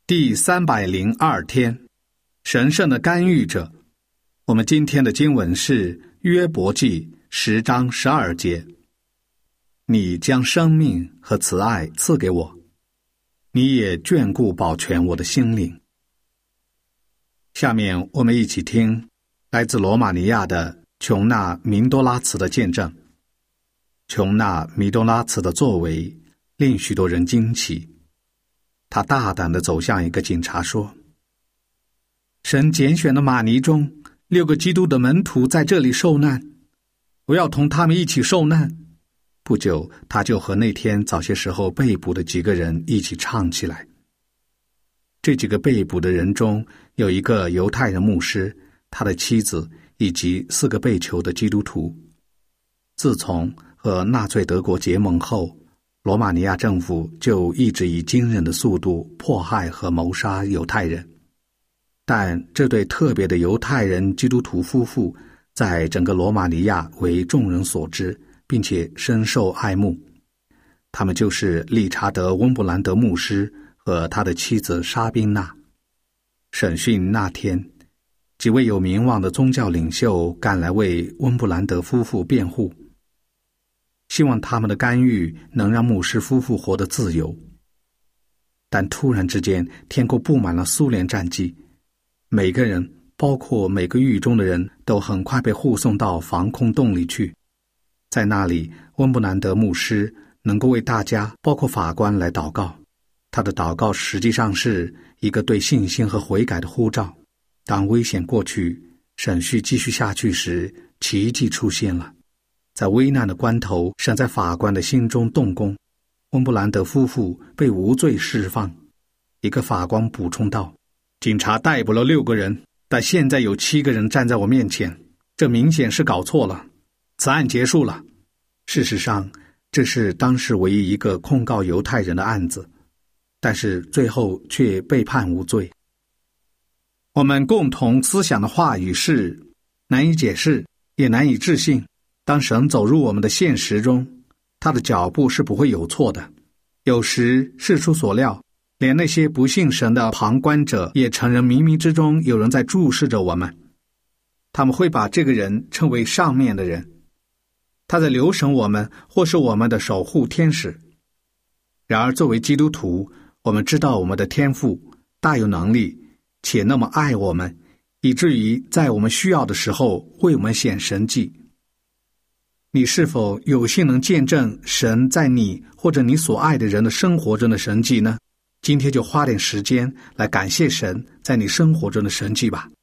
第302天，神圣的干预者。我们今天的经文是约伯记10章12节。你将生命和慈爱赐给我，你也眷顾保全我的心灵。下面我们一起听来自罗马尼亚的琼纳明多拉茨的见证。琼纳明多拉茨的作为令许多人惊奇。他大胆地走向一个警察说，神拣选的马尼中6个基督的门徒在这里受难，我要同他们一起受难。不久他就和那天早些时候被捕的几个人一起唱起来。这几个被捕的人中有一个犹太人牧师，他的妻子以及4个被囚的基督徒。自从和纳粹德国结盟后，罗马尼亚政府就一直以惊人的速度迫害和谋杀犹太人。但这对特别的犹太人基督徒夫妇在整个罗马尼亚为众人所知，并且深受爱慕。他们就是理查德·温布兰德牧师和他的妻子莎宾娜。审讯那天，几位有名望的宗教领袖赶来为温布兰德夫妇辩护，希望他们的干预能让牧师夫妇活得自由。但突然之间，天空布满了苏联战机，每个人，包括每个狱中的人，都很快被护送到防空洞里去。在那里，温布兰德牧师能够为大家，包括法官来祷告。他的祷告实际上是一个对信心和悔改的呼召。当危险过去，审讯继续下去时，奇迹出现了。在危难的关头，神在法官的心中动工，温布兰德夫妇被无罪释放。一个法官补充道，警察逮捕了6个人，但现在有7个人站在我面前，这明显是搞错了。此案结束了。事实上，这是当时唯一一个控告犹太人的案子，但是最后却被判无罪。我们共同思想的话语是难以解释，也难以置信。当神走入我们的现实中，他的脚步是不会有错的。有时事出所料，连那些不信神的旁观者也承认冥冥之中有人在注视着我们。他们会把这个人称为上面的人，他在留神我们，或是我们的守护天使。然而作为基督徒，我们知道我们的天父大有能力，且那么爱我们，以至于在我们需要的时候为我们显神迹。你是否有幸能见证神在你或者你所爱的人的生活中的神迹呢？今天就花点时间来感谢神在你生活中的神迹吧。